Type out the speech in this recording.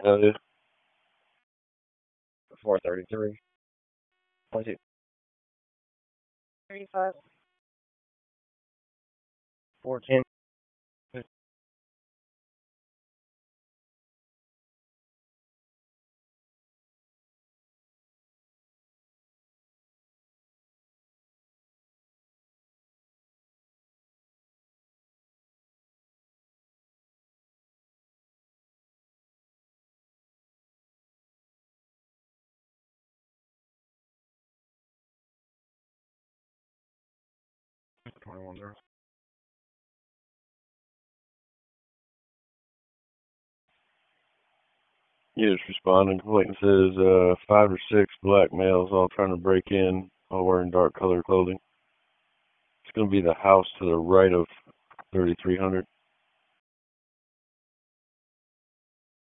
Yeah. 433. 22. 35. 410. Twenty-one zero. You just responding. Clayton says 5 or 6 black males all trying to break in, all wearing dark colored clothing. It's going to be the house to the right of 3300.